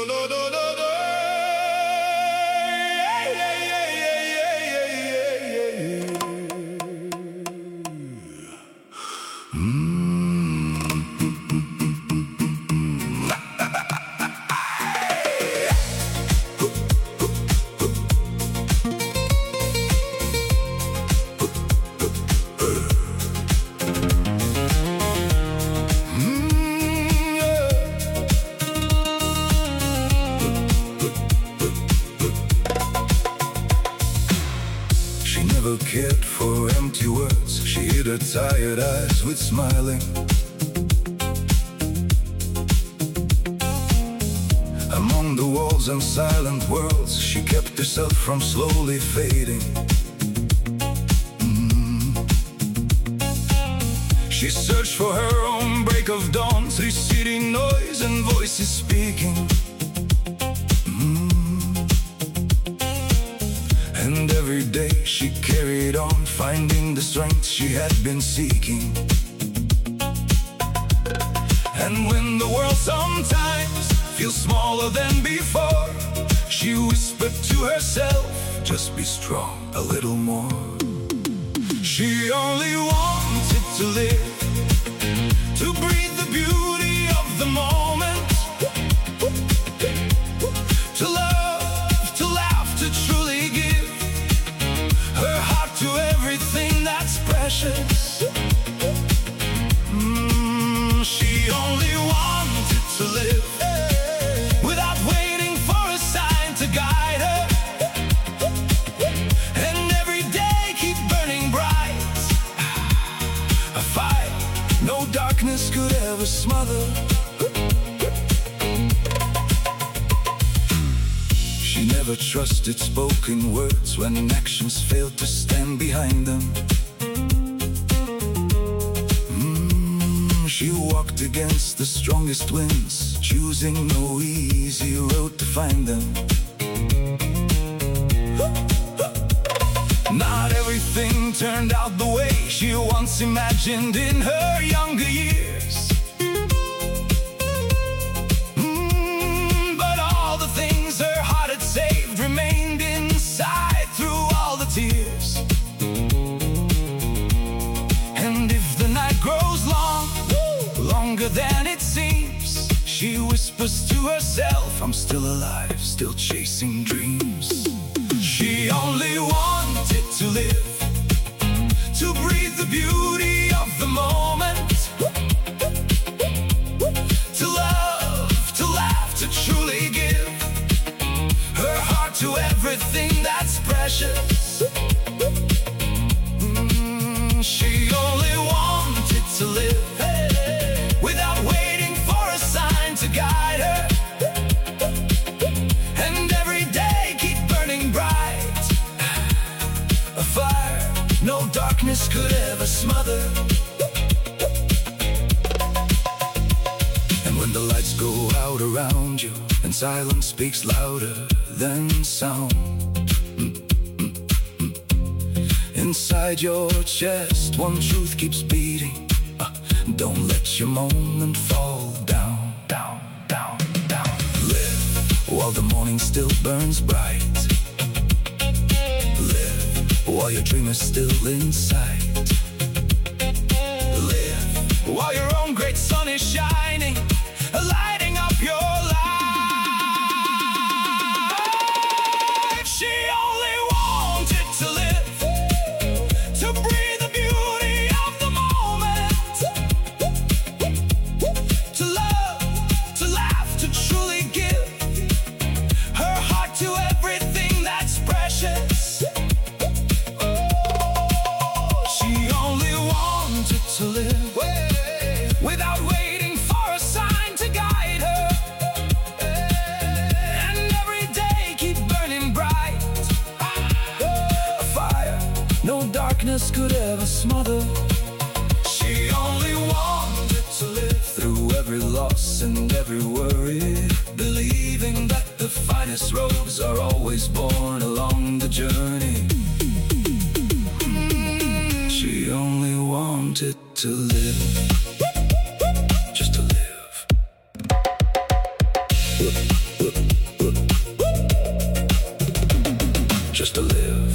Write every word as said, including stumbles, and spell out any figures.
Never cared for empty words. She hid her tired eyes with smiling. Among the walls and silent worlds, she kept herself from slowly fading. mm. She searched for her own break of dawn through city noise and voices speaking. And every day she carried on, finding the strength she had been seeking. And when the world sometimes feels smaller than before, she whispered to herself, just be strong a little more. She only wanted to live, to breathe the beauty of the moment, to love, to laugh, to truly give her heart to everything that's precious. mm, She only wanted to live without waiting for a sign to guide her, and every day keep burning bright, a fire no darkness could ever smother. She never trusted spoken words when actions failed to stand behind them. mm, She walked against the strongest winds, choosing no easy road to find them. Not everything turned out the way she once imagined in her younger years. mm, But all the things her heart had saved remained inside through all the tears. And if the night grows long, longer than it seems, she whispers to herself, I'm still alive, still chasing dreams. She only wanted to live, to breathe the beauty of the moment, to love, to laugh, to truly give her heart to everything that's precious. mm, She only wanted to live, hey, without waiting for a sign to guide her, and every day keep burning bright, a fire no darkness could ever smother. And when the lights go out around you and silence speaks louder than sound, inside your chest one truth keeps beating, uh, don't let your moment fall down, down, down, down. Live while the morning still burns bright, while your dream is still in sight. Live while your own great sun is shining, lighting up your life. She only wanted to live, to breathe the beauty of the moment, to love, to laugh, to truly give her heart to everything that's precious. To live without waiting for a sign to guide her, and every day keep burning bright, a fire no darkness could ever smother. She only wanted to live through every loss and every worry, believing that the finest roads are always born along the journey. She only wanted to live, just to live. just to live.